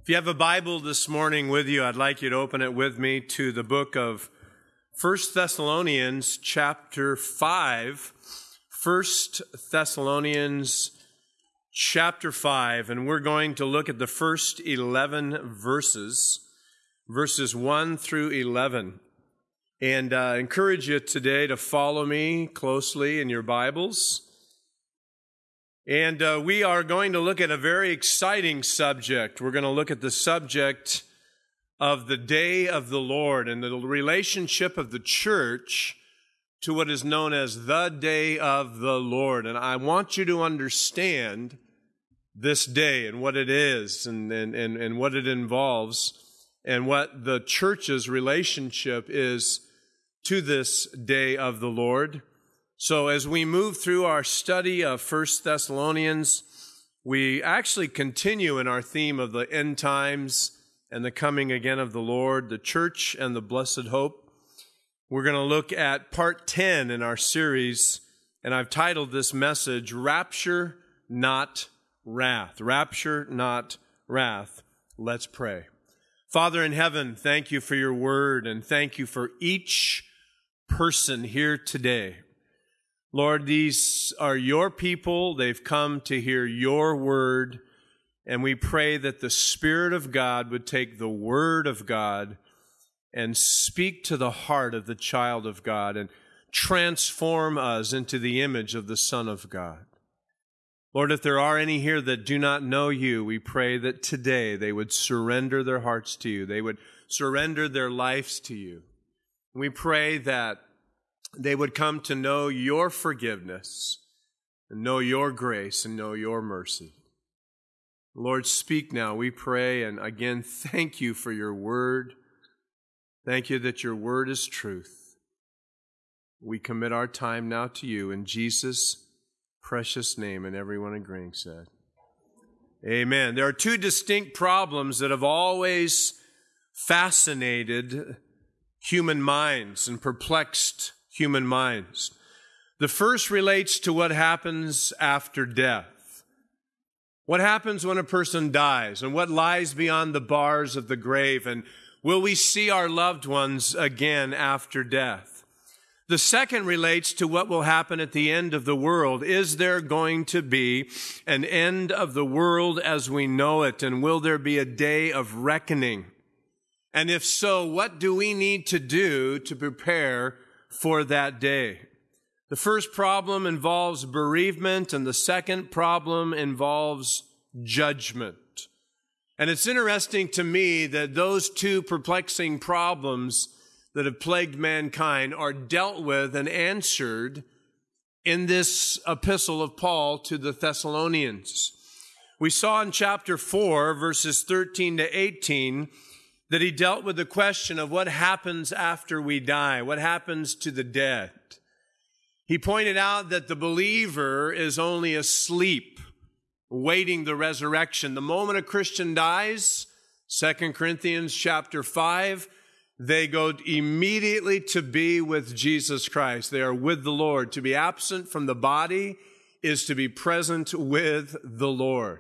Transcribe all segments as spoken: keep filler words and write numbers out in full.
If you have a Bible this morning with you, I'd like you to open it with me to the book of First Thessalonians chapter five. First Thessalonians chapter five, and we're going to look at the first eleven verses, verses one through eleven. And I uh, encourage you today to follow me closely in your Bibles. And uh, we are going to look at a very exciting subject. We're going to look at the subject of the day of the Lord and the relationship of the church to what is known as the day of the Lord. And I want you to understand this day and what it is and, and, and, and what it involves and what the church's relationship is to this day of the Lord. So as we move through our study of First Thessalonians, we actually continue in our theme of the end times and the coming again of the Lord, the church and the blessed hope. We're going to look at part ten in our series, and I've titled this message, Rapture, Not Wrath. Rapture, Not Wrath. Let's pray. Father in heaven, thank you for your word, and thank you for each person here today. Lord, these are your people. They've come to hear your word, and we pray that the Spirit of God would take the word of God and speak to the heart of the child of God and transform us into the image of the Son of God. Lord, if there are any here that do not know you, we pray that today they would surrender their hearts to you. They would surrender their lives to you. We pray that they would come to know your forgiveness and know your grace and know your mercy. Lord, speak now, we pray, and again, thank you for your word. Thank you that your word is truth. We commit our time now to you in Jesus' precious name, and everyone agreeing said, amen. There are two distinct problems that have always fascinated human minds and perplexed human minds. The first relates to what happens after death. What happens when a person dies and what lies beyond the bars of the grave, and will we see our loved ones again after death? The second relates to what will happen at the end of the world. Is there going to be an end of the world as we know it, and will there be a day of reckoning? And if so, what do we need to do to prepare for that day? The first problem involves bereavement, and the second problem involves judgment. And it's interesting to me that those two perplexing problems that have plagued mankind are dealt with and answered in this epistle of Paul to the Thessalonians. We saw in chapter four, verses thirteen to eighteen, that he dealt with the question of what happens after we die, what happens to the dead. He pointed out that the believer is only asleep, waiting the resurrection. The moment a Christian dies, Second Corinthians chapter five, they go immediately to be with Jesus Christ. They are with the Lord. To be absent from the body is to be present with the Lord.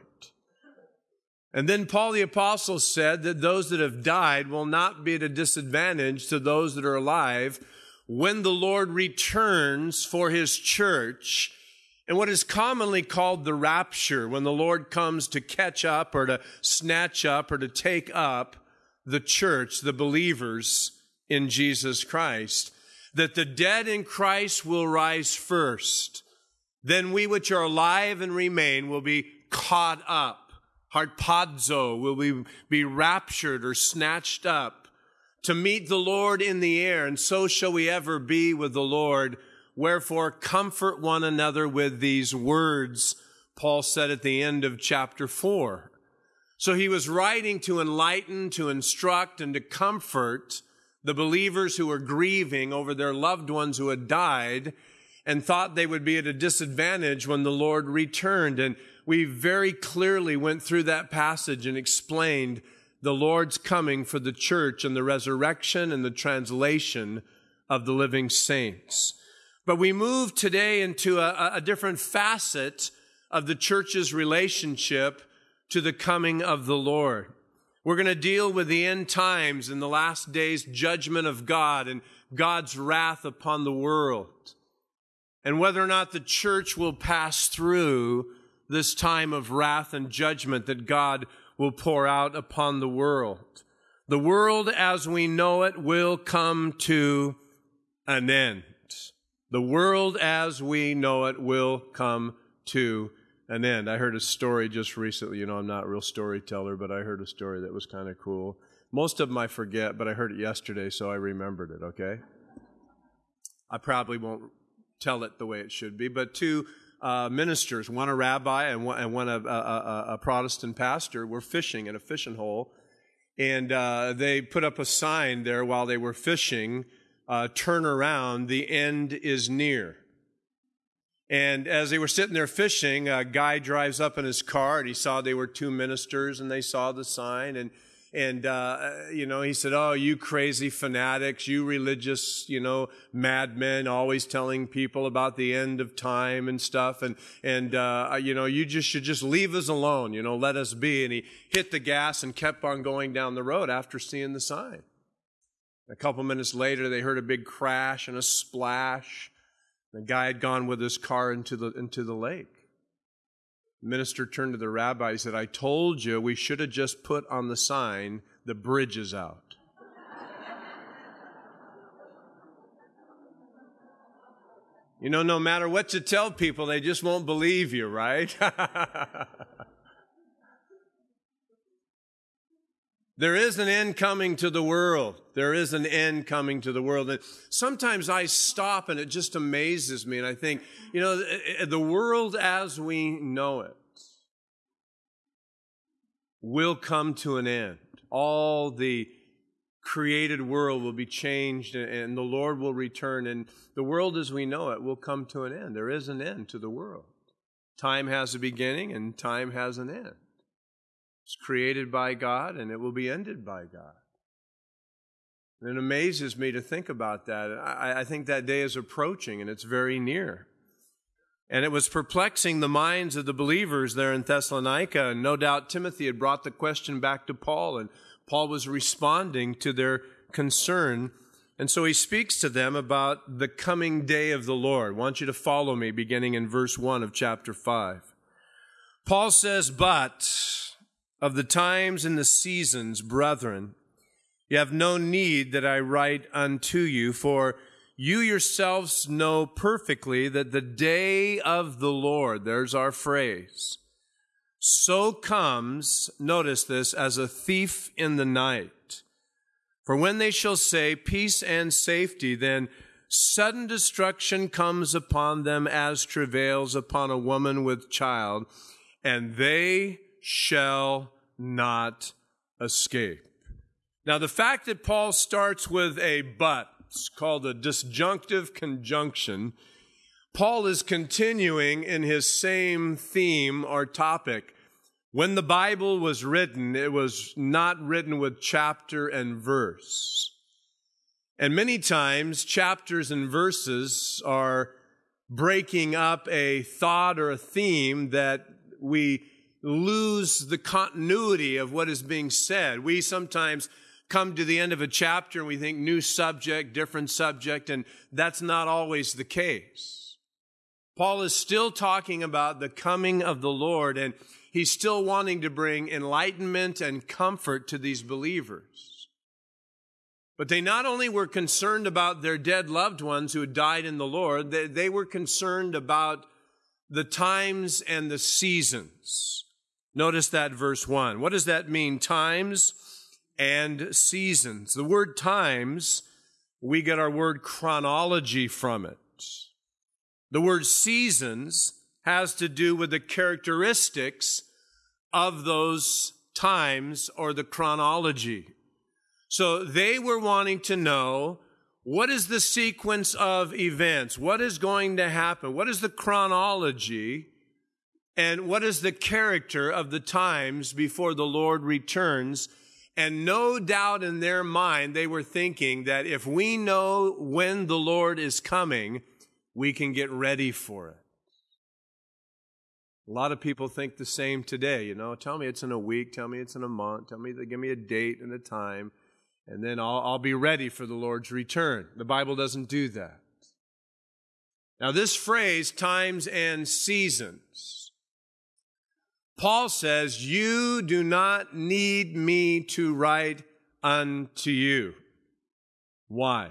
And then Paul the Apostle said that those that have died will not be at a disadvantage to those that are alive when the Lord returns for his church in what is commonly called the rapture, when the Lord comes to catch up or to snatch up or to take up the church, the believers in Jesus Christ, that the dead in Christ will rise first. Then we which are alive and remain will be caught up. Harpazo, will we be raptured or snatched up to meet the Lord in the air, and so shall we ever be with the Lord. Wherefore, comfort one another with these words, Paul said at the end of chapter four. So he was writing to enlighten, to instruct, and to comfort the believers who were grieving over their loved ones who had died and thought they would be at a disadvantage when the Lord returned. And we very clearly went through that passage and explained the Lord's coming for the church and the resurrection and the translation of the living saints. But we move today into a, a different facet of the church's relationship to the coming of the Lord. We're going to deal with the end times and the last days judgment of God and God's wrath upon the world, and whether or not the church will pass through this time of wrath and judgment that God will pour out upon the world. The world as we know it will come to an end. The world as we know it will come to an end. I heard a story just recently. You know, I'm not a real storyteller, but I heard a story that was kind of cool. Most of them I forget, but I heard it yesterday, so I remembered it, okay? I probably won't tell it the way it should be, but two uh, ministers, one a rabbi and one, and one a, a, a Protestant pastor, were fishing in a fishing hole, and uh, they put up a sign there while they were fishing, uh, turn around, the end is near. And as they were sitting there fishing, a guy drives up in his car, and he saw they were two ministers, and they saw the sign, and And, uh, you know, he said, oh, you crazy fanatics, you religious, you know, madmen, always telling people about the end of time and stuff. And, and, uh, you know, you just should just leave us alone, you know, let us be. And he hit the gas and kept on going down the road after seeing the sign. A couple minutes later, they heard a big crash and a splash. The guy had gone with his car into the, into the lake. The minister turned to the rabbi and said, I told you we should have just put on the sign, the bridge is out. You know, no matter what you tell people, they just won't believe you, right? There is an end coming to the world. There is an end coming to the world. And sometimes I stop and it just amazes me. And I think, you know, the world as we know it will come to an end. All the created world will be changed and the Lord will return. And the world as we know it will come to an end. There is an end to the world. Time has a beginning and time has an end. It's created by God, and it will be ended by God. And it amazes me to think about that. I, I think that day is approaching, and it's very near. And it was perplexing the minds of the believers there in Thessalonica, and no doubt Timothy had brought the question back to Paul, and Paul was responding to their concern. And so he speaks to them about the coming day of the Lord. I want you to follow me, beginning in verse one of chapter five. Paul says, but of the times and the seasons, brethren, you have no need that I write unto you, for you yourselves know perfectly that the day of the Lord, there's our phrase, so comes, notice this, as a thief in the night. For when they shall say peace and safety, then sudden destruction comes upon them as travails upon a woman with child, and they shall not escape. Now, the fact that Paul starts with a but, it's called a disjunctive conjunction, Paul is continuing in his same theme or topic. When the Bible was written, it was not written with chapter and verse. And many times, chapters and verses are breaking up a thought or a theme that we lose the continuity of what is being said. We sometimes come to the end of a chapter and we think new subject, different subject, and that's not always the case. Paul is still talking about the coming of the Lord, and he's still wanting to bring enlightenment and comfort to these believers. But they not only were concerned about their dead loved ones who had died in the Lord, they, they were concerned about the times and the seasons. Notice that verse one. What does that mean? Times and seasons. The word times, we get our word chronology from it. The word seasons has to do with the characteristics of those times or the chronology. So they were wanting to know, what is the sequence of events? What is going to happen? What is the chronology? And what is the character of the times before the Lord returns? And no doubt in their mind, they were thinking that if we know when the Lord is coming, we can get ready for it. A lot of people think the same today, you know, tell me it's in a week, tell me it's in a month, tell me, give me a date and a time, and then I'll, I'll be ready for the Lord's return. The Bible doesn't do that. Now this phrase, times and seasons, Paul says, you do not need me to write unto you. Why?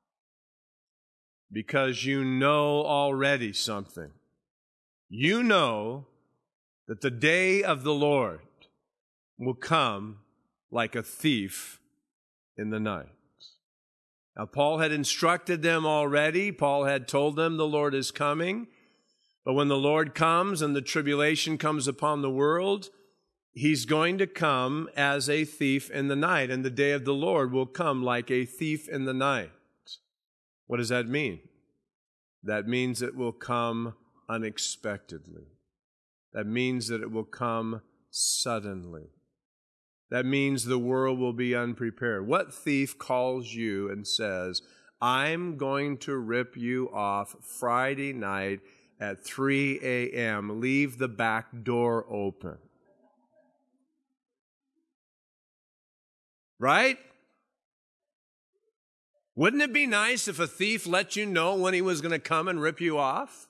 Because you know already something. You know that the day of the Lord will come like a thief in the night. Now, Paul had instructed them already. Paul had told them the Lord is coming. But when the Lord comes and the tribulation comes upon the world, He's going to come as a thief in the night. And the day of the Lord will come like a thief in the night. What does that mean? That means it will come unexpectedly. That means that it will come suddenly. That means the world will be unprepared. What thief calls you and says, I'm going to rip you off Friday night at three a.m., leave the back door open? Right? Wouldn't it be nice if a thief let you know when he was going to come and rip you off?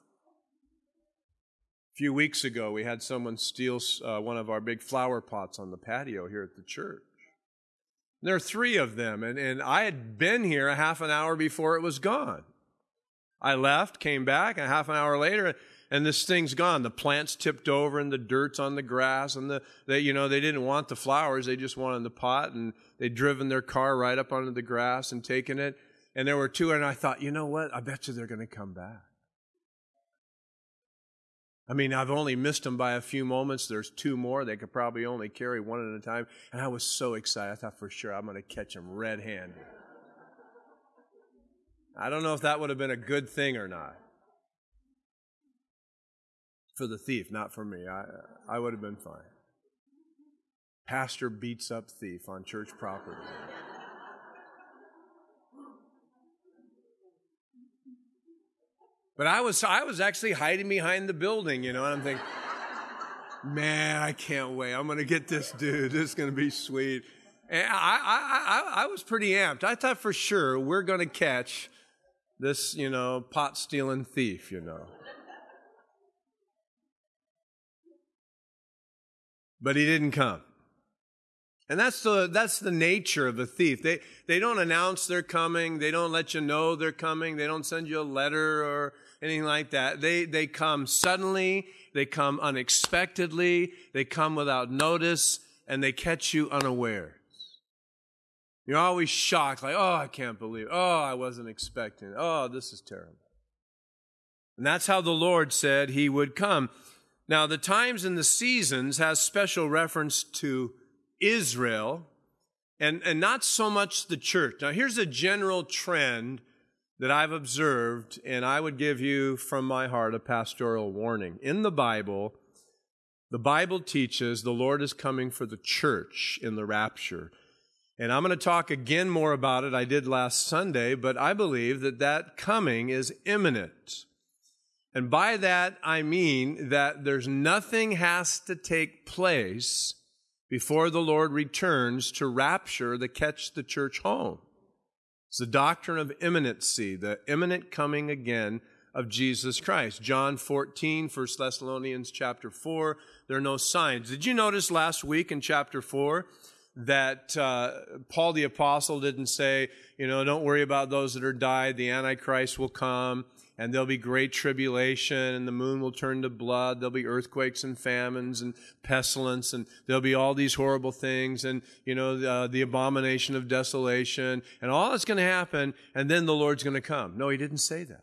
A few weeks ago, we had someone steal uh, one of our big flower pots on the patio here at the church. There are three of them, and, and I had been here a half an hour before it was gone. I left, came back, and a half an hour later, and this thing's gone. The plant's tipped over, and the dirt's on the grass, and the they, you know they didn't want the flowers; they just wanted the pot, and they'd driven their car right up onto the grass and taken it. And there were two, and I thought, you know what? I bet you they're going to come back. I mean, I've only missed them by a few moments. There's two more. They could probably only carry one at a time. And I was so excited. I thought for sure I'm going to catch them red-handed. I don't know if that would have been a good thing or not. For the thief, not for me. I, I would have been fine. Pastor beats up thief on church property. But I was I was actually hiding behind the building, you know, and I'm thinking, man, I can't wait. I'm going to get this dude. This is going to be sweet. And I, I, I, I was pretty amped. I thought for sure we're going to catch this, you know, pot-stealing thief, you know. But he didn't come. And that's the that's the nature of a thief. They they don't announce they're coming. They don't let you know they're coming. They don't send you a letter or anything like that. They they come suddenly. They come unexpectedly. They come without notice, and they catch you unawares. You're always shocked, like, oh, I can't believe it. Oh, I wasn't expecting it. Oh, this is terrible. And that's how the Lord said He would come. Now, the times and the seasons has special reference to Israel, and, and not so much the church. Now, here's a general trend that I've observed, and I would give you from my heart a pastoral warning. In the Bible, the Bible teaches the Lord is coming for the church in the rapture. And I'm going to talk again more about it. I did last Sunday, but I believe that that coming is imminent. And by that, I mean that there's nothing has to take place before the Lord returns to rapture, to catch the church home. It's the doctrine of imminency, the imminent coming again of Jesus Christ. John fourteen, First Thessalonians chapter four, there are no signs. Did you notice last week in chapter four that uh, Paul the Apostle didn't say, you know, don't worry about those that are died, the Antichrist will come, and there'll be great tribulation, and the moon will turn to blood. There'll be earthquakes and famines and pestilence, and there'll be all these horrible things, and, you know, uh, the abomination of desolation, and all that's going to happen, and then the Lord's going to come. No, he didn't say that.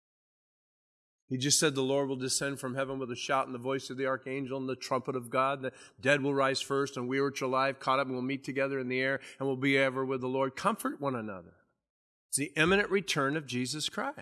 He just said the Lord will descend from heaven with a shout and the voice of the archangel and the trumpet of God. The dead will rise first, and we which are alive, caught up, and will meet together in the air, and will be ever with the Lord. Comfort one another. It's the imminent return of Jesus Christ.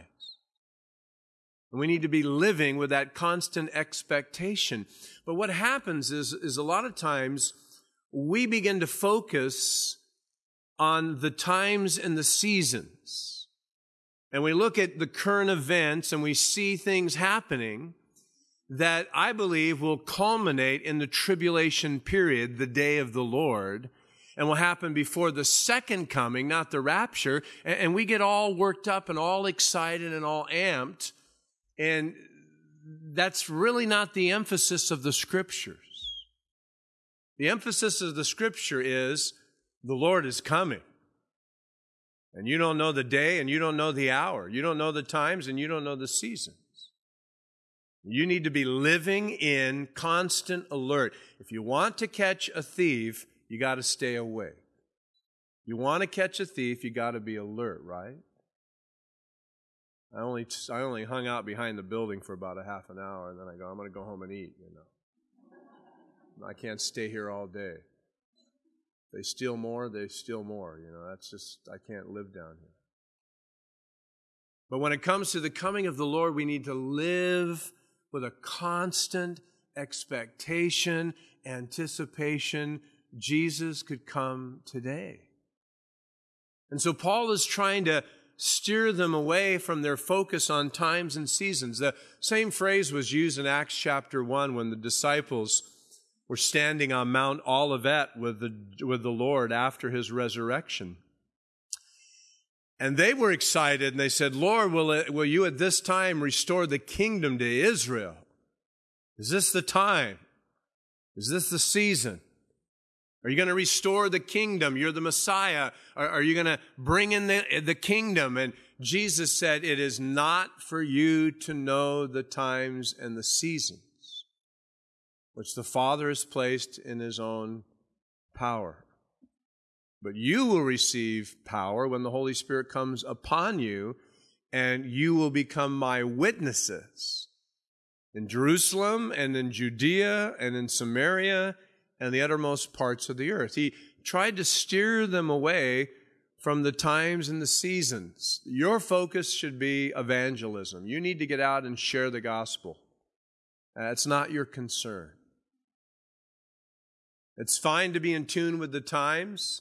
And we need to be living with that constant expectation. But what happens is, is a lot of times we begin to focus on the times and the seasons. And we look at the current events and we see things happening. that I believe will culminate in the tribulation period, the day of the Lord, and will happen before the second coming, not the rapture. And we get all worked up and all excited and all amped. And that's really not the emphasis of the Scriptures. The emphasis of the Scripture is the Lord is coming. And you don't know the day and you don't know the hour. You don't know the times and you don't know the seasons. You need to be living in constant alert. If you want to catch a thief, you got to stay awake. You want to catch a thief, you got to be alert, right? I only I only hung out behind the building for about a half an hour, and then I go, I'm going to go home and eat, you know. I can't stay here all day. They steal more, they steal more, you know. That's just, I can't live down here. But when it comes to the coming of the Lord, we need to live with a constant expectation, anticipation. Jesus could come today. And so Paul is trying to steer them away from their focus on times and seasons. The same phrase was used in Acts chapter one when the disciples were standing on Mount Olivet with the, with the Lord after his resurrection. And they were excited, and they said, Lord, will, it, will you at this time restore the kingdom to Israel? Is this the time? Is this the season? Are you going to restore the kingdom? You're the Messiah. Are, are you going to bring in the, the kingdom? And Jesus said, it is not for you to know the times and the seasons, which the Father has placed in his own power. But you will receive power when the Holy Spirit comes upon you, and you will become my witnesses in Jerusalem and in Judea and in Samaria and the uttermost parts of the earth. He tried to steer them away from the times and the seasons. Your focus should be evangelism. You need to get out and share the gospel. That's not your concern. It's fine to be in tune with the times,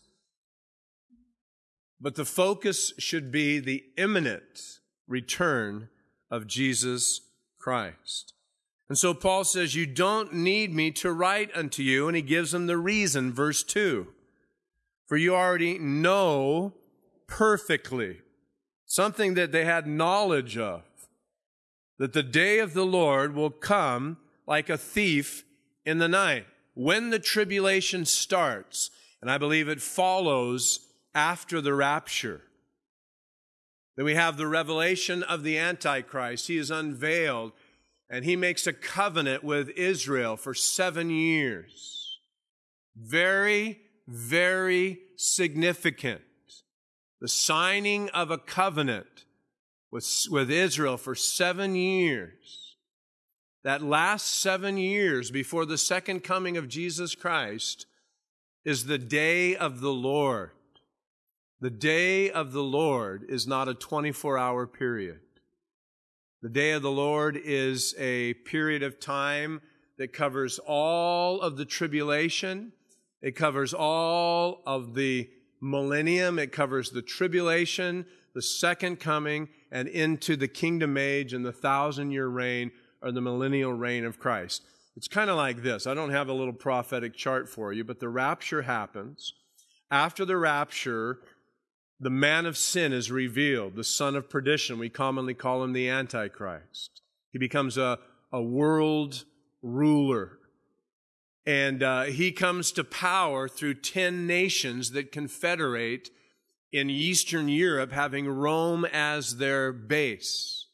but the focus should be the imminent return of Jesus Christ. And so Paul says, you don't need me to write unto you, and he gives them the reason, verse two. For you already know perfectly, something that they had knowledge of, that the day of the Lord will come like a thief in the night. When the tribulation starts, and I believe it follows after the rapture, then we have the revelation of the Antichrist. He is unveiled, and he makes a covenant with Israel for seven years. Very, very significant. The signing of a covenant with, with Israel for seven years. That last seven years before the second coming of Jesus Christ is the day of the Lord. The day of the Lord is not a twenty-four hour period. The day of the Lord is a period of time that covers all of the tribulation. It covers all of the millennium. It covers the tribulation, the second coming, and into the kingdom age and the thousand-year reign or the millennial reign of Christ. It's kind of like this. I don't have a little prophetic chart for you, but the rapture happens. After the rapture, the man of sin is revealed, the son of perdition. We commonly call him the Antichrist. He becomes a, a world ruler. And uh, he comes to power through ten nations that confederate in Eastern Europe, having Rome as their base.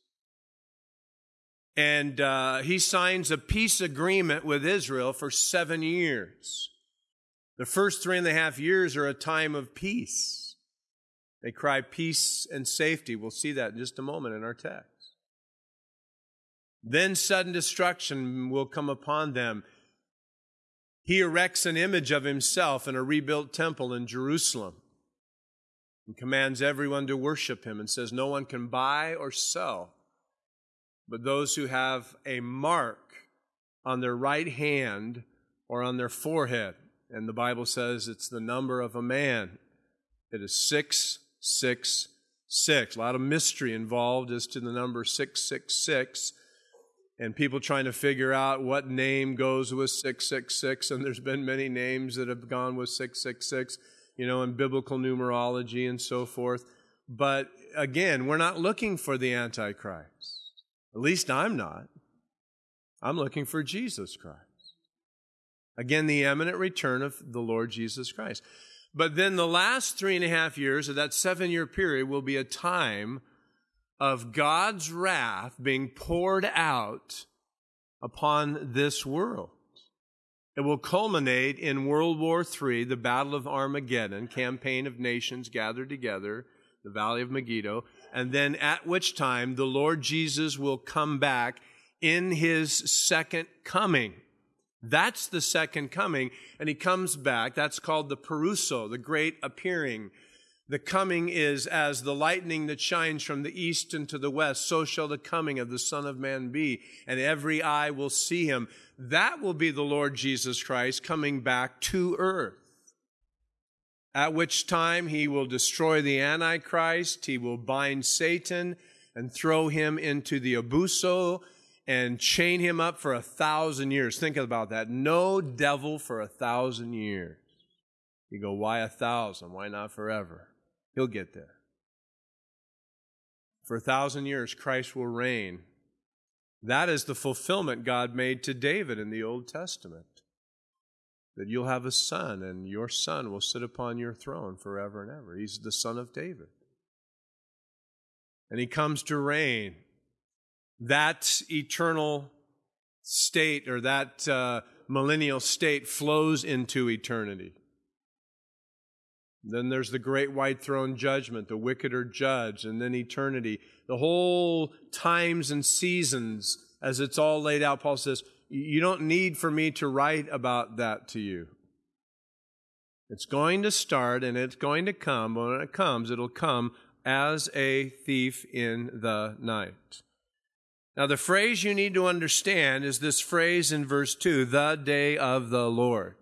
And uh, he signs a peace agreement with Israel for seven years. The first three and a half years are a time of peace. They cry peace and safety. We'll see that in just a moment in our text. Then sudden destruction will come upon them. He erects an image of himself in a rebuilt temple in Jerusalem and commands everyone to worship him and says no one can buy or sell, but those who have a mark on their right hand or on their forehead. And the Bible says it's the number of a man. It is six six six. A lot of mystery involved as to the number six six six. and people trying to figure out what name goes with six six six, and there's been many names that have gone with six six six, you know, in biblical numerology and so forth. But again, we're not looking for the Antichrist. At least I'm not. I'm looking for Jesus Christ. Again, the imminent return of the Lord Jesus Christ. But then the last three and a half years of that seven-year period will be a time of God's wrath being poured out upon this world. It will culminate in World War Three, the Battle of Armageddon, campaign of nations gathered together, the Valley of Megiddo, and then at which time the Lord Jesus will come back in His second coming. That's the second coming, and He comes back. That's called the Parousia, the great appearing. The coming is as the lightning that shines from the east into the west, so shall the coming of the Son of Man be, and every eye will see Him. That will be the Lord Jesus Christ coming back to earth, at which time He will destroy the Antichrist, He will bind Satan and throw him into the abuso and chain him up for a thousand years. Think about that. No devil for a thousand years. You go, why a thousand? Why not forever? He'll get there. For a thousand years, Christ will reign. That is the fulfillment God made to David in the Old Testament. That you'll have a son, and your son will sit upon your throne forever and ever. He's the son of David. And He comes to reign. That eternal state, or that uh, millennial state, flows into eternity. Then there's the great white throne judgment, the wicked are judged, and then eternity. The whole times and seasons, as it's all laid out, Paul says, you don't need for me to write about that to you. It's going to start and it's going to come. When it comes, it'll come as a thief in the night. Now, the phrase you need to understand is this phrase in verse two, the day of the Lord.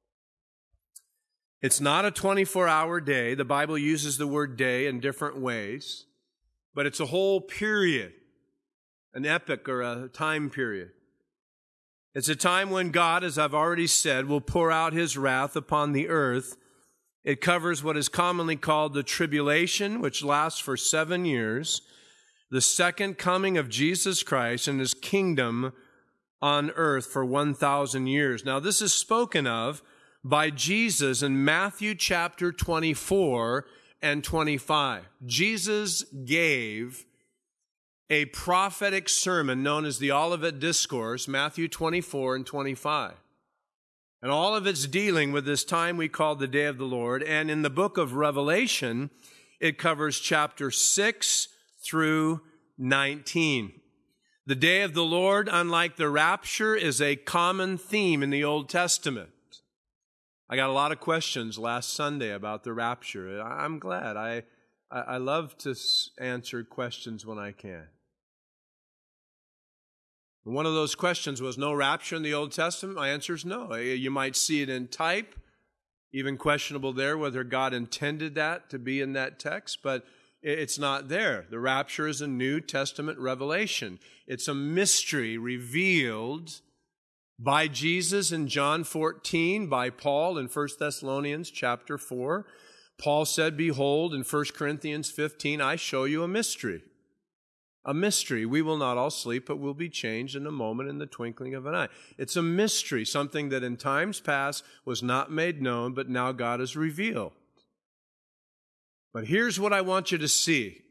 It's not a twenty-four hour day. The Bible uses the word day in different ways, but it's a whole period, an epoch or a time period. It's a time when God, as I've already said, will pour out His wrath upon the earth. It covers what is commonly called the tribulation, which lasts for seven years, the second coming of Jesus Christ and His kingdom on earth for one thousand years. Now, this is spoken of by Jesus in Matthew chapter twenty-four and twenty-five. Jesus gave a prophetic sermon known as the Olivet Discourse, Matthew twenty-four and twenty-five. And all of it's dealing with this time we call the day of the Lord. And in the book of Revelation, it covers chapter six through nineteen. The day of the Lord, unlike the rapture, is a common theme in the Old Testament. I got a lot of questions last Sunday about the rapture. I'm glad. I, I love to answer questions when I can. One of those questions was, no rapture in the Old Testament? My answer is no. You might see it in type, even questionable there whether God intended that to be in that text, but it's not there. The rapture is a New Testament revelation. It's a mystery revealed by Jesus in John fourteen, by Paul in First Thessalonians chapter four. Paul said, behold, in First Corinthians fifteen, I show you a mystery. A mystery. We will not all sleep, but will be changed in a moment, in the twinkling of an eye. It's a mystery, something that in times past was not made known, but now God has revealed. But here's what I want you to see.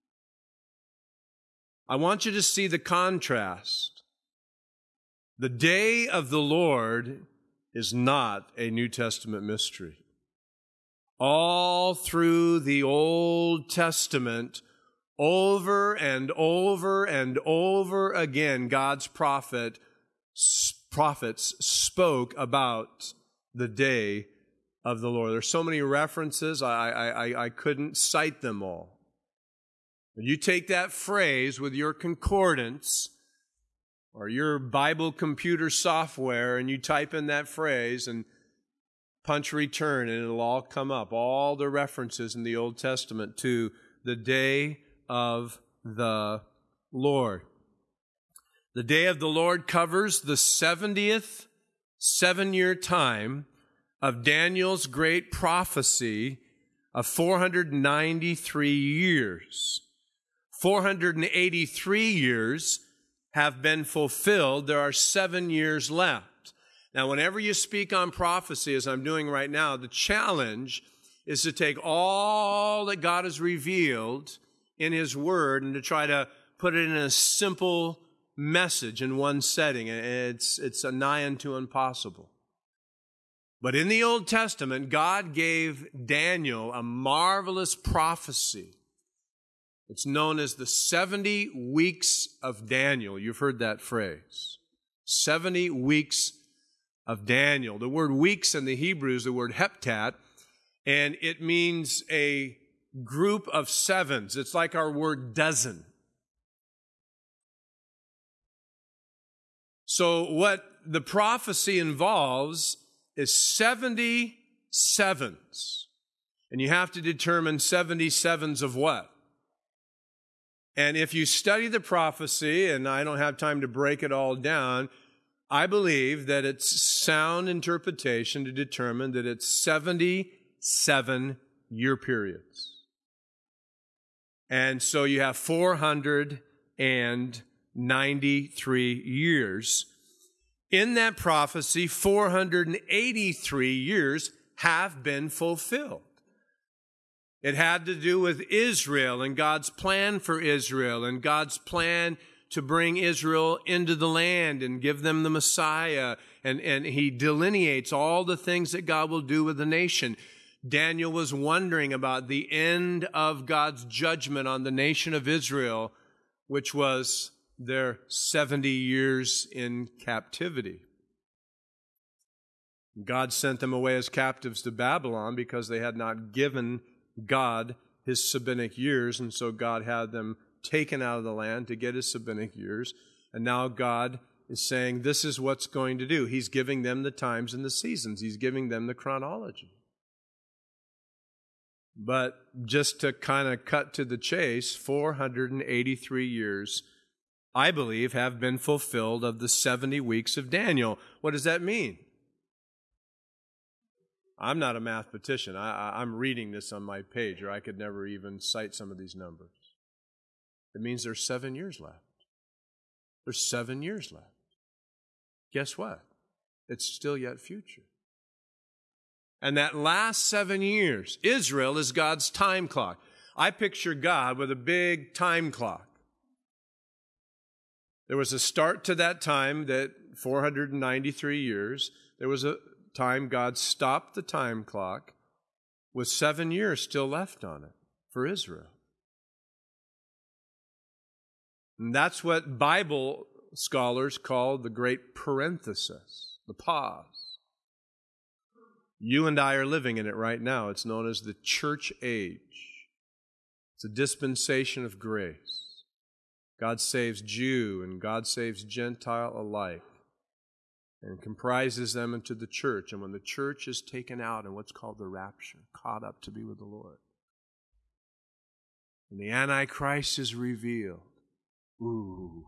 I want you to see the contrast. The day of the Lord is not a New Testament mystery. All through the Old Testament, over and over and over again, God's prophet, prophets spoke about the day of the Lord. There's so many references, I, I, I couldn't cite them all. You take that phrase with your concordance or your Bible computer software and you type in that phrase and punch return and it'll all come up. All the references in the Old Testament to the day of the Lord. The day of the Lord covers the seventieth seven-year time of Daniel's great prophecy of four hundred ninety-three years. four hundred eighty-three years have been fulfilled. There are seven years left. Now, whenever you speak on prophecy, as I'm doing right now, the challenge is to take all that God has revealed in His Word and to try to put it in a simple message in one setting. It's, it's a nigh unto impossible. But in the Old Testament, God gave Daniel a marvelous prophecy. It's known as the seventy weeks of Daniel. You've heard that phrase. seventy weeks of Daniel. The word weeks in the Hebrew is the word heptat, and it means a group of sevens. It's like our word dozen. So what the prophecy involves is seventy sevens. And you have to determine seventy sevens of what? And if you study the prophecy, and I don't have time to break it all down, I believe that it's sound interpretation to determine that it's seventy-seven year periods. And so you have four hundred ninety-three years. In that prophecy, four hundred eighty-three years have been fulfilled. It had to do with Israel and God's plan for Israel and God's plan to bring Israel into the land and give them the Messiah. And, and He delineates all the things that God will do with the nation. Daniel was wondering about the end of God's judgment on the nation of Israel, which was their seventy years in captivity. God sent them away as captives to Babylon because they had not given God His Sabinic years, and so God had them taken out of the land to get His Sabinic years. And now God is saying this is what's going to do. He's giving them the times and the seasons. He's giving them the chronology. But just to kind of cut to the chase, four hundred eighty-three years, I believe, have been fulfilled of the seventy weeks of Daniel. What does that mean? I'm not a mathematician. I, I, I'm reading this on my page, or I could never even cite some of these numbers. It means there's seven years left. There's seven years left. Guess what? It's still yet future. And that last seven years, Israel is God's time clock. I picture God with a big time clock. There was a start to that time, that four hundred ninety-three years. There was a time God stopped the time clock with seven years still left on it for Israel. And that's what Bible scholars call the great parenthesis, the pause. You and I are living in it right now. It's known as the church age. It's a dispensation of grace. God saves Jew and God saves Gentile alike and comprises them into the church. And when the church is taken out in what's called the rapture, caught up to be with the Lord, and the Antichrist is revealed, ooh,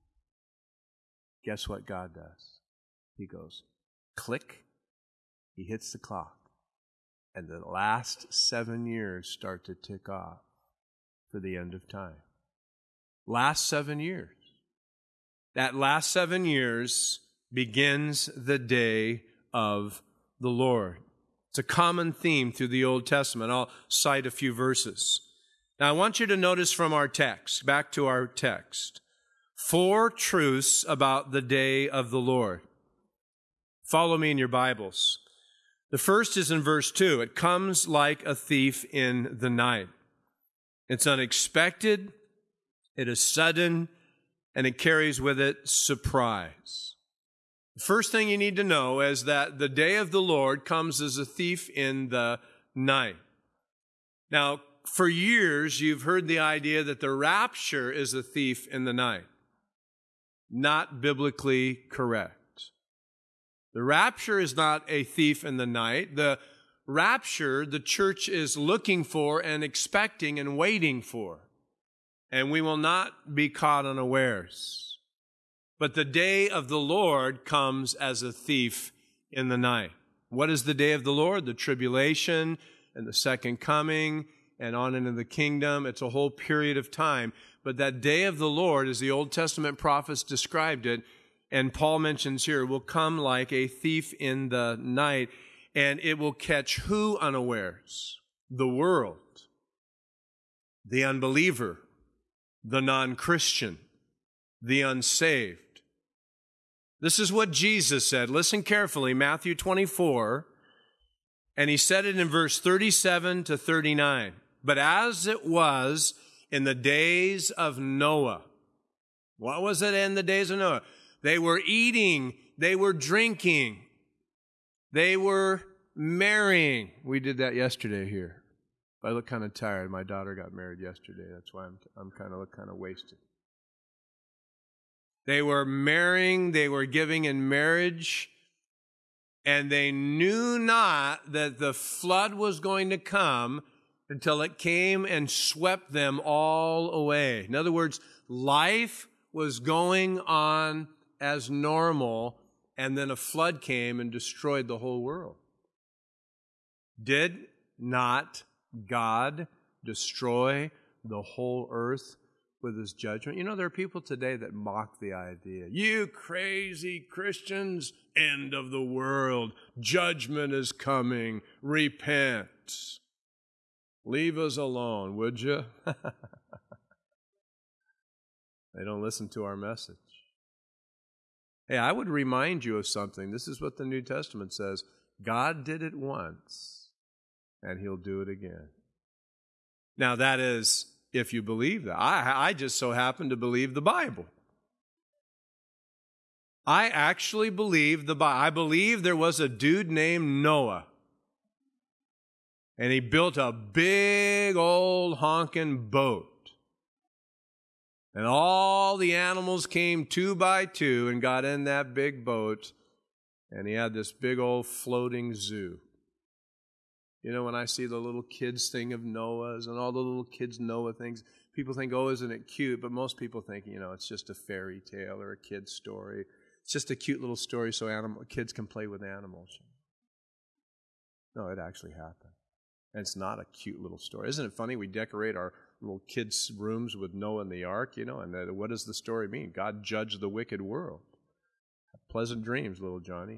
guess what God does? He goes, click, He hits the clock, and the last seven years start to tick off for the end of time. Last seven years. That last seven years begins the day of the Lord. It's a common theme through the Old Testament. I'll cite a few verses. Now, I want you to notice from our text, back to our text, four truths about the day of the Lord. Follow me in your Bibles. The first is in verse two. It comes like a thief in the night. It's unexpected, it is sudden, and it carries with it surprise. The first thing you need to know is that the day of the Lord comes as a thief in the night. Now, for years, you've heard the idea that the rapture is a thief in the night. Not biblically correct. The rapture is not a thief in the night. The rapture, the church is looking for and expecting and waiting for. And we will not be caught unawares. But the day of the Lord comes as a thief in the night. What is the day of the Lord? The tribulation and the second coming and on into the kingdom. It's a whole period of time. But that day of the Lord, as the Old Testament prophets described it, and Paul mentions here, will come like a thief in the night, and it will catch who unawares? The world, the unbeliever, the non-Christian, the unsaved. This is what Jesus said. Listen carefully, Matthew twenty-four, and he said it in verse thirty-seven to thirty-nine. But as it was in the days of Noah. What was it in the days of Noah? They were eating, they were drinking, they were marrying. We did that yesterday here. I look kind of tired. My daughter got married yesterday. That's why I'm I'm kind of look kind of wasted. They were marrying, they were giving in marriage, and they knew not that the flood was going to come until it came and swept them all away. In other words, life was going on as normal, and then a flood came and destroyed the whole world. Did not God destroy the whole earth with his judgment? You know, there are people today that mock the idea. You crazy Christians, end of the world. Judgment is coming. Repent. Leave us alone, would you? They don't listen to our message. Hey, I would remind you of something. This is what the New Testament says. God did it once, and he'll do it again. Now, that is if you believe that. I, I just so happen to believe the Bible. I actually believe the Bible. I believe there was a dude named Noah. And he built a big old honking boat. And all the animals came two by two and got in that big boat. And he had this big old floating zoo. You know, when I see the little kids thing of Noah's and all the little kids Noah things, people think, oh, isn't it cute? But most people think, you know, it's just a fairy tale or a kid's story. It's just a cute little story so animal, kids can play with animals. No, it actually happened. And it's not a cute little story. Isn't it funny? We decorate our little kids' rooms with Noah and the ark, you know, and uh, what does the story mean? God judged the wicked world. Pleasant dreams, little Johnny.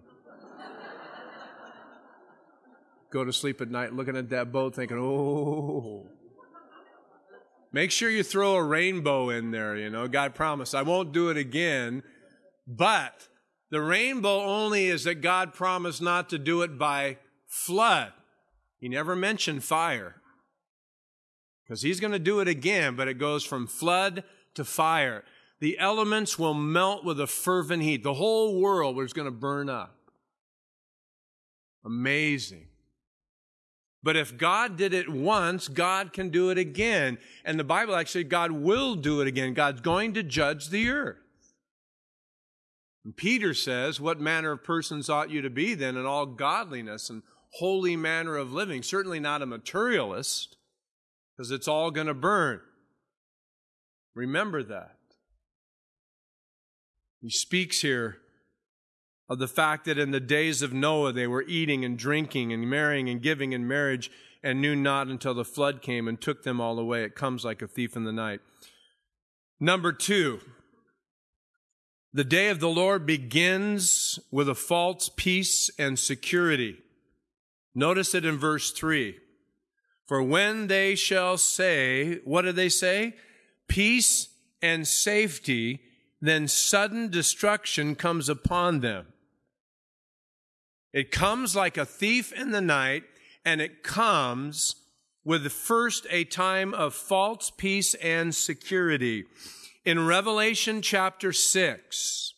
Go to sleep at night looking at that boat thinking, oh. Make sure you throw a rainbow in there, you know. God promised, I won't do it again. But the rainbow only is that God promised not to do it by flood. He never mentioned fire. Because he's going to do it again, but it goes from flood to fire. The elements will melt with a fervent heat. The whole world is going to burn up. Amazing. But if God did it once, God can do it again. And the Bible actually, God will do it again. God's going to judge the earth. And Peter says, what manner of persons ought you to be then in all godliness and holy manner of living? Certainly not a materialist, because it's all going to burn. Remember that. He speaks here of the fact that in the days of Noah they were eating and drinking and marrying and giving in marriage and knew not until the flood came and took them all away. It comes like a thief in the night. Number two, the day of the Lord begins with a false peace and security. Notice it in verse three. For when they shall say, what do they say? Peace and safety, then sudden destruction comes upon them. It comes like a thief in the night, and it comes with first a time of false peace and security. In Revelation chapter six,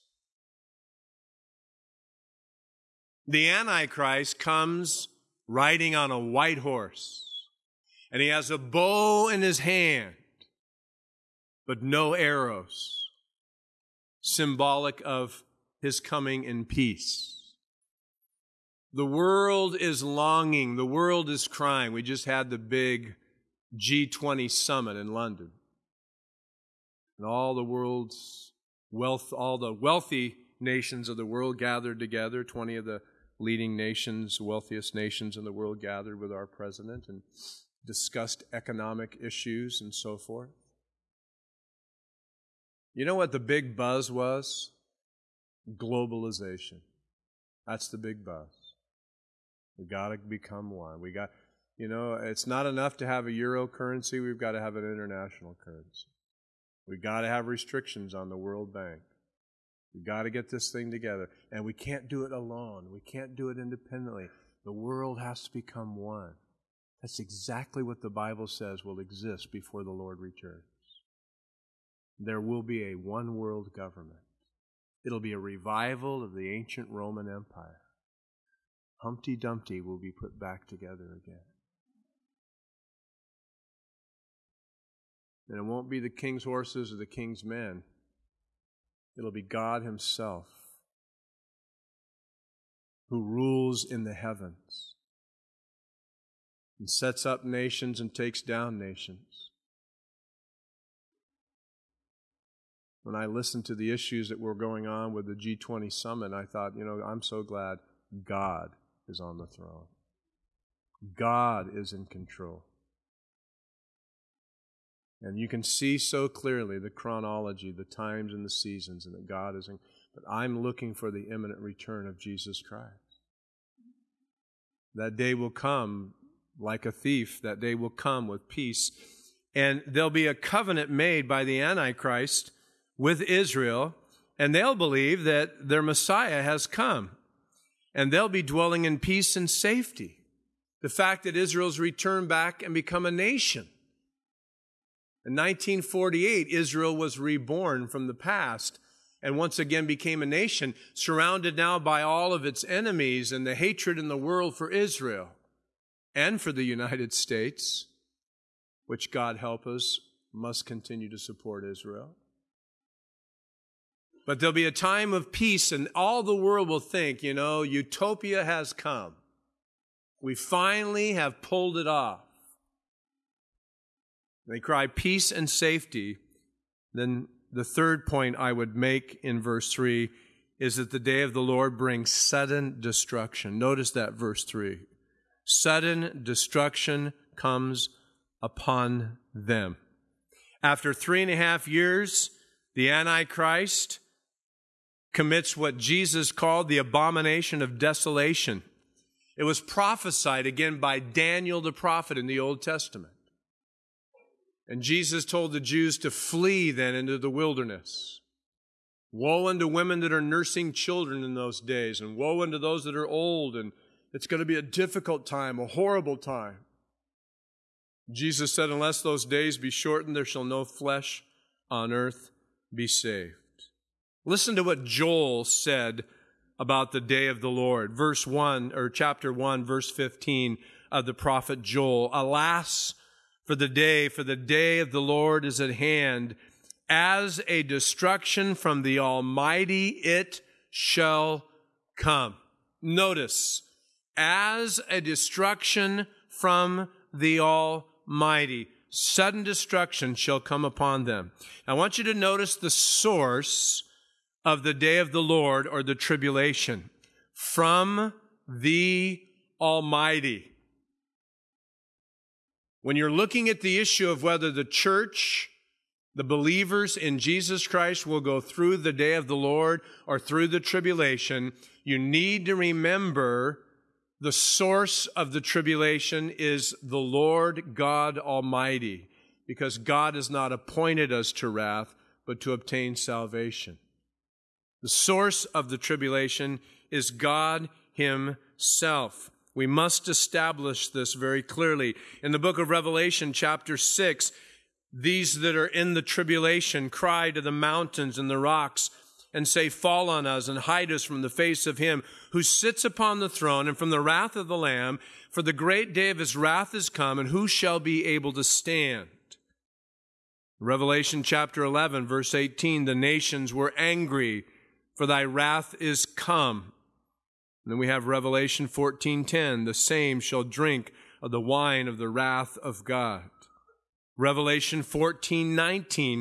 the Antichrist comes riding on a white horse, and he has a bow in his hand, but no arrows, symbolic of his coming in peace. The world is longing. The world is crying. We just had the big G twenty summit in London. And all the world's wealth, all the wealthy nations of the world gathered together, twenty of the leading nations, wealthiest nations in the world gathered with our president and discussed economic issues and so forth. You know what the big buzz was? Globalization. That's the big buzz. We got to become one. We got, you know, it's not enough to have a euro currency. We've got to have an international currency. We've got to have restrictions on the World Bank. We've got to get this thing together. And we can't do it alone. We can't do it independently. The world has to become one. That's exactly what the Bible says will exist before the Lord returns. There will be a one world government. It'll be a revival of the ancient Roman Empire. Humpty Dumpty will be put back together again. And it won't be the king's horses or the king's men. It'll be God Himself who rules in the heavens and sets up nations and takes down nations. When I listened to the issues that were going on with the G twenty summit, I thought, you know, I'm so glad God is on the throne. God is in control. And you can see so clearly the chronology, the times and the seasons, and that God is in. But I'm looking for the imminent return of Jesus Christ. That day will come like a thief. That day will come with peace. And there'll be a covenant made by the Antichrist with Israel, and they'll believe that their Messiah has come, and they'll be dwelling in peace and safety. The fact that Israel's returned back and become a nation. In nineteen forty-eight, Israel was reborn from the past and once again became a nation, surrounded now by all of its enemies and the hatred in the world for Israel and for the United States, which, God help us, must continue to support Israel. But there'll be a time of peace, and all the world will think, you know, utopia has come. We finally have pulled it off. They cry peace and safety. Then the third point I would make in verse three is that the day of the Lord brings sudden destruction. Notice that, verse three. Sudden destruction comes upon them. After three and a half years, the Antichrist commits what Jesus called the abomination of desolation. It was prophesied again by Daniel the prophet in the Old Testament. And Jesus told the Jews to flee then into the wilderness. Woe unto women that are nursing children in those days, and woe unto those that are old, and it's going to be a difficult time, a horrible time. Jesus said, unless those days be shortened, there shall no flesh on earth be saved. Listen to what Joel said about the day of the Lord. Verse one, or chapter one, verse fifteen of the prophet Joel. Alas, for the day, for the day of the Lord is at hand. As a destruction from the Almighty it shall come. Notice, as a destruction from the Almighty. Sudden destruction shall come upon them. I want you to notice the source of the day of the Lord, or the tribulation. From the Almighty. When you're looking at the issue of whether the church, the believers in Jesus Christ, will go through the day of the Lord or through the tribulation, you need to remember the source of the tribulation is the Lord God Almighty, because God has not appointed us to wrath, but to obtain salvation. The source of the tribulation is God Himself. We must establish this very clearly. In the book of Revelation, chapter six, these that are in the tribulation cry to the mountains and the rocks and say, fall on us and hide us from the face of Him who sits upon the throne and from the wrath of the Lamb, for the great day of His wrath is come, and who shall be able to stand? Revelation chapter eleven, verse eighteen, the nations were angry, for thy wrath is come. And then we have Revelation fourteen ten, the same shall drink of the wine of the wrath of God. Revelation fourteen nineteen,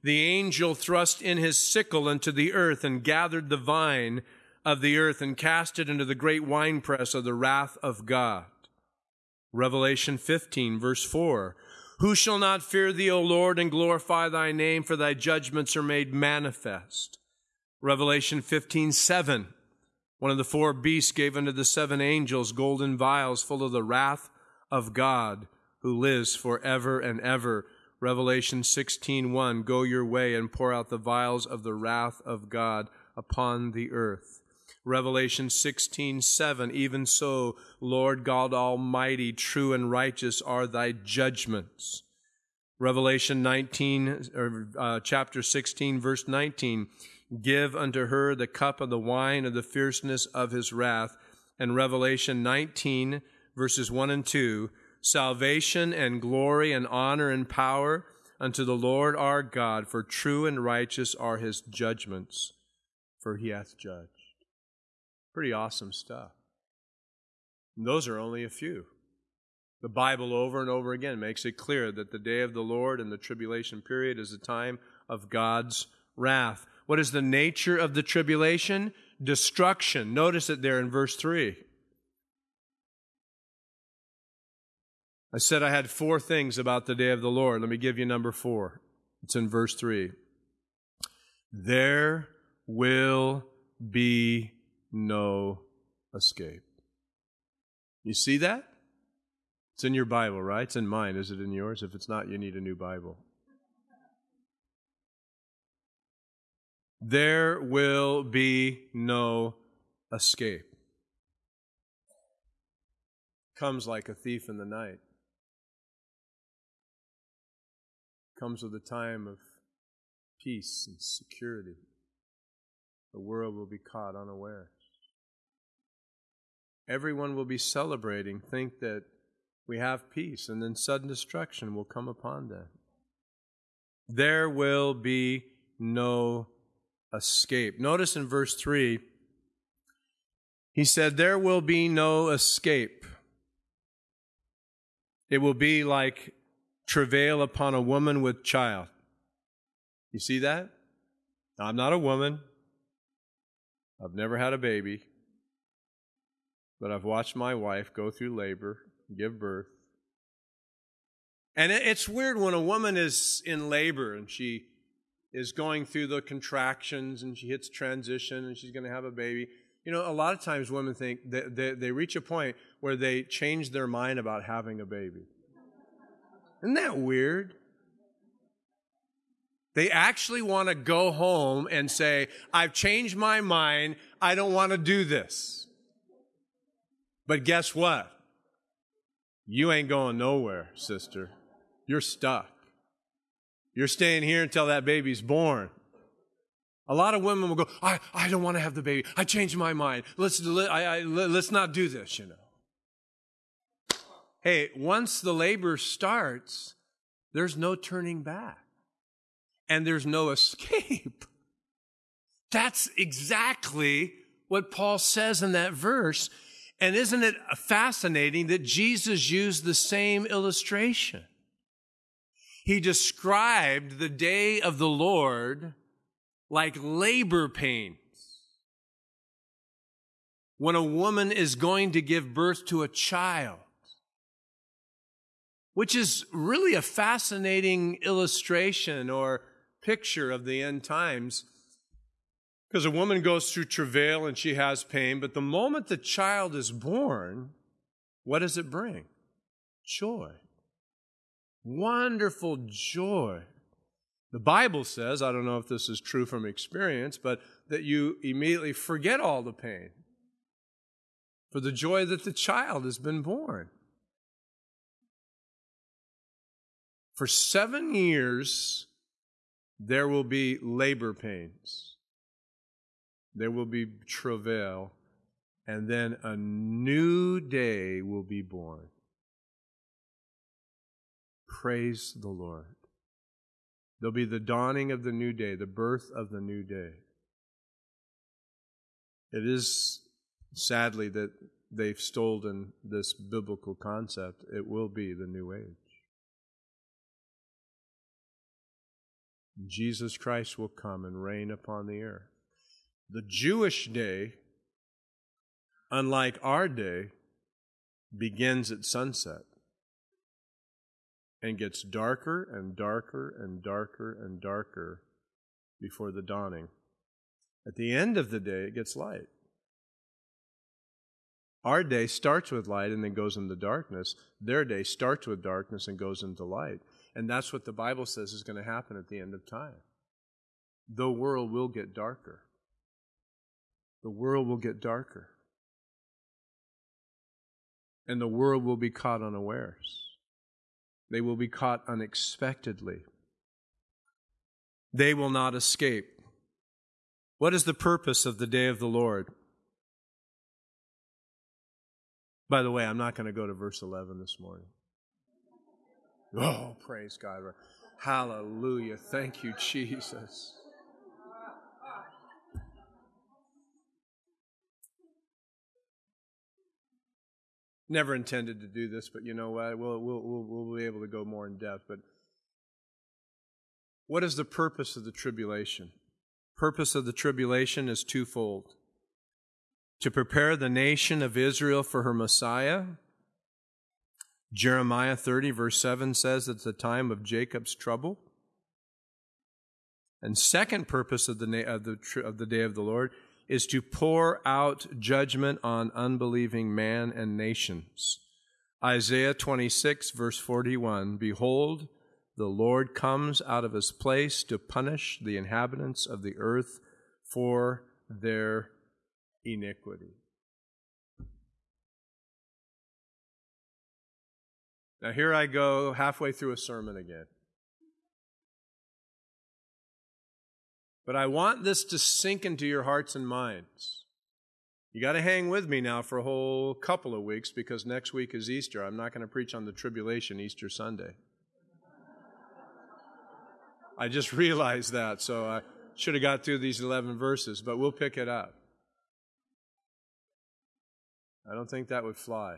The angel thrust in his sickle into the earth and gathered the vine of the earth and cast it into the great winepress of the wrath of God. Revelation fifteen, verse four. Who shall not fear thee, O Lord, and glorify thy name, for thy judgments are made manifest? Revelation fifteen, seven. One of the four beasts gave unto the seven angels golden vials full of the wrath of God, who lives forever and ever. Revelation sixteen, one. Go your way and pour out the vials of the wrath of God upon the earth. Revelation sixteen, seven. Even so, Lord God Almighty, true and righteous are thy judgments. Revelation nineteen, or uh, chapter sixteen, verse nineteen. Give unto her the cup of the wine of the fierceness of his wrath. And Revelation nineteen, verses one and two. Salvation and glory and honor and power unto the Lord our God, for true and righteous are his judgments, for he hath judged. Pretty awesome stuff. And those are only a few. The Bible over and over again makes it clear that the day of the Lord and the tribulation period is a time of God's wrath. What is the nature of the tribulation? Destruction. Notice it there in verse three. I said I had four things about the day of the Lord. Let me give you number four. It's in verse three. There will be no escape. You see that? It's in your Bible, right? It's in mine. Is it in yours? If it's not, you need a new Bible. There will be no escape. Comes like a thief in the night. Comes with a time of peace and security. The world will be caught unawares. Everyone will be celebrating, think that we have peace, and then sudden destruction will come upon them. There will be no escape. Notice in verse three, he said, there will be no escape. It will be like travail upon a woman with child. You see that? Now, I'm not a woman. I've never had a baby. But I've watched my wife go through labor, give birth. And it's weird when a woman is in labor and she is going through the contractions and she hits transition and she's going to have a baby. You know, a lot of times women think that they, they reach a point where they change their mind about having a baby. Isn't that weird? They actually want to go home and say, I've changed my mind. I don't want to do this. But guess what? You ain't going nowhere, sister. You're stuck. You're staying here until that baby's born. A lot of women will go, I, I don't want to have the baby. I changed my mind. Let's, I, I, let's not do this, you know. Hey, once the labor starts, there's no turning back. And there's no escape. That's exactly what Paul says in that verse. And isn't it fascinating that Jesus used the same illustration? He described the day of the Lord like labor pains. When a woman is going to give birth to a child. Which is really a fascinating illustration or picture of the end times. Because a woman goes through travail and she has pain, but the moment the child is born, what does it bring? Joy. Wonderful joy. The Bible says, I don't know if this is true from experience, but that you immediately forget all the pain for the joy that the child has been born. For seven years, there will be labor pains. There will be travail. And then a new day will be born. Praise the Lord. There'll be the dawning of the new day, the birth of the new day. It is sadly that they've stolen this biblical concept. It will be the new age. Jesus Christ will come and reign upon the earth. The Jewish day, unlike our day, begins at sunset and gets darker and darker and darker and darker before the dawning. At the end of the day, it gets light. Our day starts with light and then goes into darkness. Their day starts with darkness and goes into light. And that's what the Bible says is going to happen at the end of time. The world will get darker. The world will get darker. And the world will be caught unawares. They will be caught unexpectedly. They will not escape. What is the purpose of the day of the Lord? By the way, I'm not going to go to verse eleven this morning. Oh, praise God. Hallelujah. Thank you, Jesus. Never intended to do this, but you know what? We'll, we'll, we'll, we'll be able to go more in depth. But what is the purpose of the tribulation? Purpose of the tribulation is twofold. To prepare the nation of Israel for her Messiah. Jeremiah thirty, verse seven says it's the time of Jacob's trouble. And second purpose of the, of the, of the day of the Lord is to pour out judgment on unbelieving man and nations. Isaiah twenty-six, verse forty-one, Behold, the Lord comes out of his place to punish the inhabitants of the earth for their iniquity. Now here I go halfway through a sermon again. But I want this to sink into your hearts and minds. You got to hang with me now for a whole couple of weeks because next week is Easter. I'm not going to preach on the tribulation Easter Sunday. I just realized that, so I should have got through these eleven verses, but we'll pick it up. I don't think that would fly.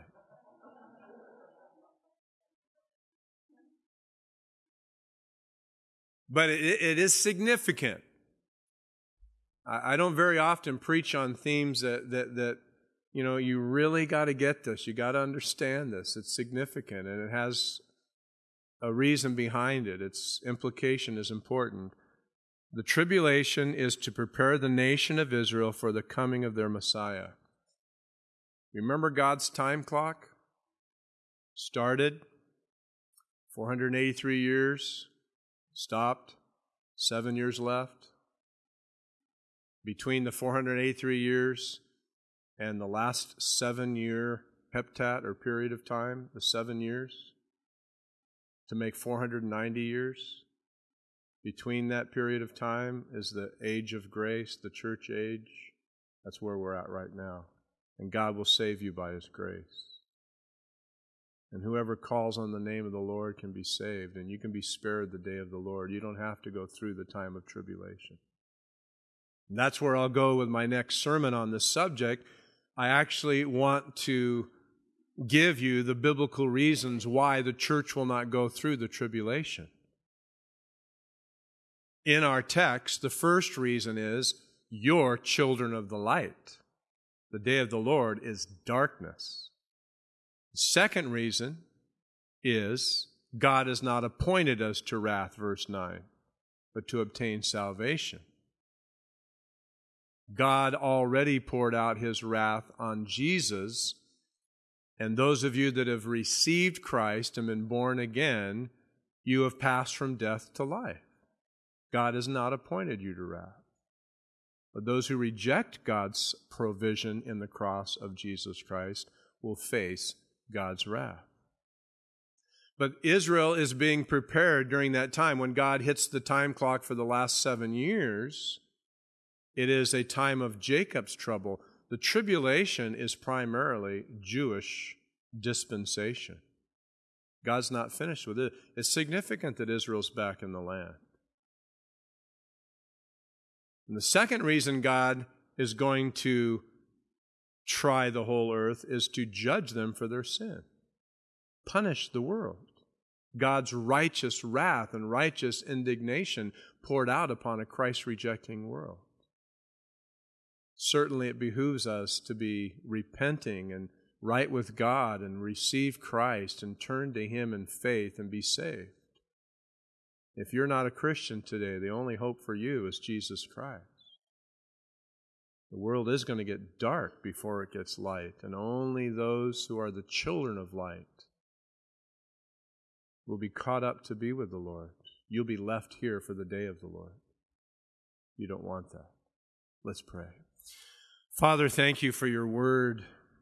But it, it is significant. I, I don't very often preach on themes that, that, that you know, you really got to get this. You got to understand this. It's significant, and it has a reason behind it. Its implication is important. The tribulation is to prepare the nation of Israel for the coming of their Messiah. Remember God's time clock? Started, four hundred eighty-three years, stopped, seven years left. Between the four hundred eighty-three years and the last seven-year heptat or period of time, the seven years, to make four hundred ninety years. Between that period of time is the age of grace, the church age. That's where we're at right now. And God will save you by His grace. And whoever calls on the name of the Lord can be saved, and you can be spared the day of the Lord. You don't have to go through the time of tribulation. And that's where I'll go with my next sermon on this subject. I actually want to give you the biblical reasons why the church will not go through the tribulation. In our text, the first reason is you're children of the light. The day of the Lord is darkness. The second reason is God has not appointed us to wrath, verse nine, but to obtain salvation. God already poured out His wrath on Jesus, and those of you that have received Christ and been born again, you have passed from death to life. God has not appointed you to wrath. But those who reject God's provision in the cross of Jesus Christ will face God's wrath. But Israel is being prepared during that time. When God hits the time clock for the last seven years, it is a time of Jacob's trouble. The tribulation is primarily Jewish dispensation. God's not finished with it. It's significant that Israel's back in the land. And the second reason God is going to try the whole earth is to judge them for their sin, punish the world. God's righteous wrath and righteous indignation poured out upon a Christ-rejecting world. Certainly it behooves us to be repenting and right with God and receive Christ and turn to Him in faith and be saved. If you're not a Christian today, the only hope for you is Jesus Christ. The world is going to get dark before it gets light, and only those who are the children of light will be caught up to be with the Lord. You'll be left here for the day of the Lord. You don't want that. Let's pray. Father, thank you for your word.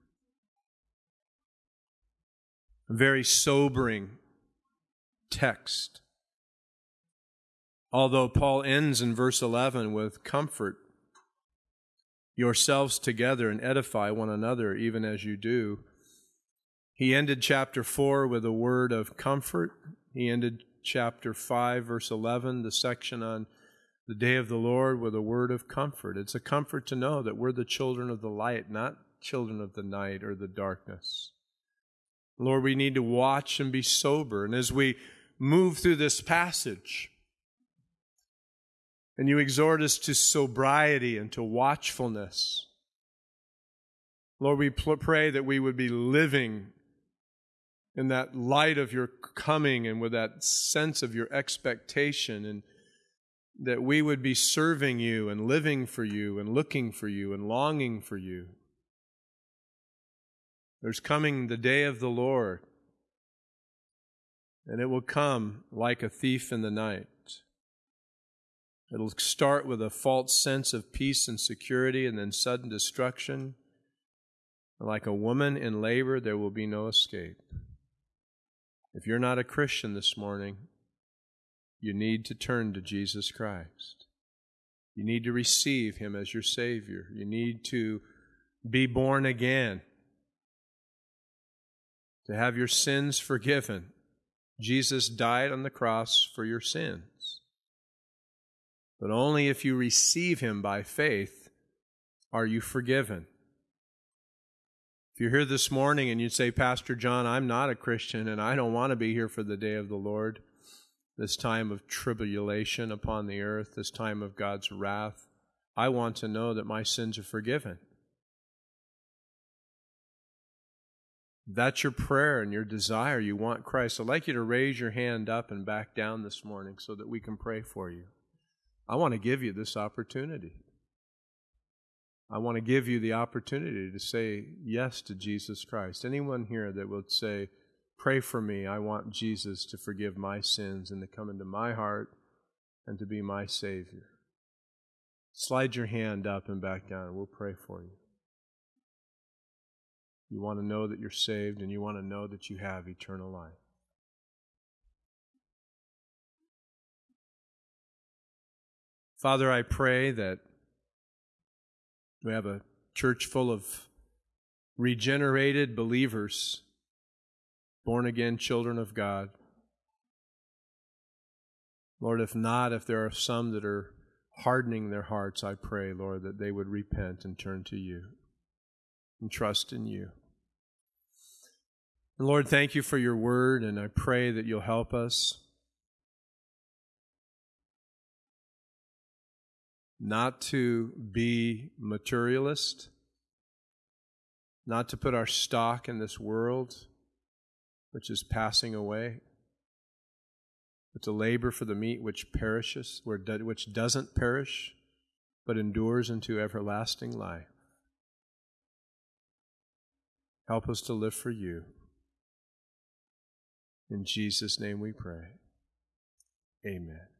A very sobering text. Although Paul ends in verse eleven with comfort yourselves together and edify one another even as you do. He ended chapter four with a word of comfort. He ended chapter five, verse eleven, the section on the day of the Lord, with a word of comfort. It's a comfort to know that we're the children of the light, not children of the night or the darkness. Lord, we need to watch and be sober. And as we move through this passage, and you exhort us to sobriety and to watchfulness, Lord, we pray that we would be living in that light of your coming and with that sense of your expectation, and that we would be serving you and living for you and looking for you and longing for you. There's coming the day of the Lord, and it will come like a thief in the night. It'll start with a false sense of peace and security and then sudden destruction. Like a woman in labor, there will be no escape. If you're not a Christian this morning, you need to turn to Jesus Christ. You need to receive Him as your Savior. You need to be born again, to have your sins forgiven. Jesus died on the cross for your sins. But only if you receive Him by faith are you forgiven. If you're here this morning and you say, Pastor John, I'm not a Christian and I don't want to be here for the day of the Lord, this time of tribulation upon the earth, this time of God's wrath, I want to know that my sins are forgiven. That's your prayer and your desire. You want Christ. I'd like you to raise your hand up and back down this morning so that we can pray for you. I want to give you this opportunity. I want to give you the opportunity to say yes to Jesus Christ. Anyone here that would say, pray for me, I want Jesus to forgive my sins and to come into my heart and to be my Savior. Slide your hand up and back down, and we'll pray for you. You want to know that you're saved, and you want to know that you have eternal life. Father, I pray that we have a church full of regenerated believers, born-again children of God. Lord, if not, if there are some that are hardening their hearts, I pray, Lord, that they would repent and turn to you and trust in you. And Lord, thank you for your word, and I pray that you'll help us not to be materialist, not to put our stock in this world, which is passing away, but to labor for the meat which perishes, which doesn't perish, but endures into everlasting life. Help us to live for you. In Jesus' name we pray. Amen.